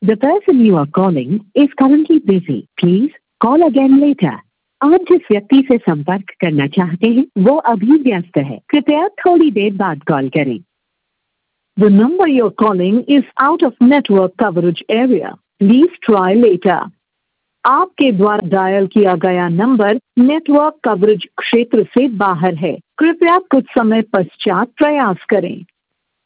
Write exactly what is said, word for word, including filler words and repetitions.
The person you are calling is currently busy. Please call again later. आप जिस व्यक्ति से संपर्क करना चाहते हैं वो अभी व्यस्त है, कृपया थोड़ी देर बाद कॉल करें। The number you're calling is out of network coverage area. Please try later. आपके द्वारा डायल किया गया नंबर नेटवर्क कवरेज क्षेत्र से बाहर है, कृपया कुछ समय पश्चात प्रयास करें।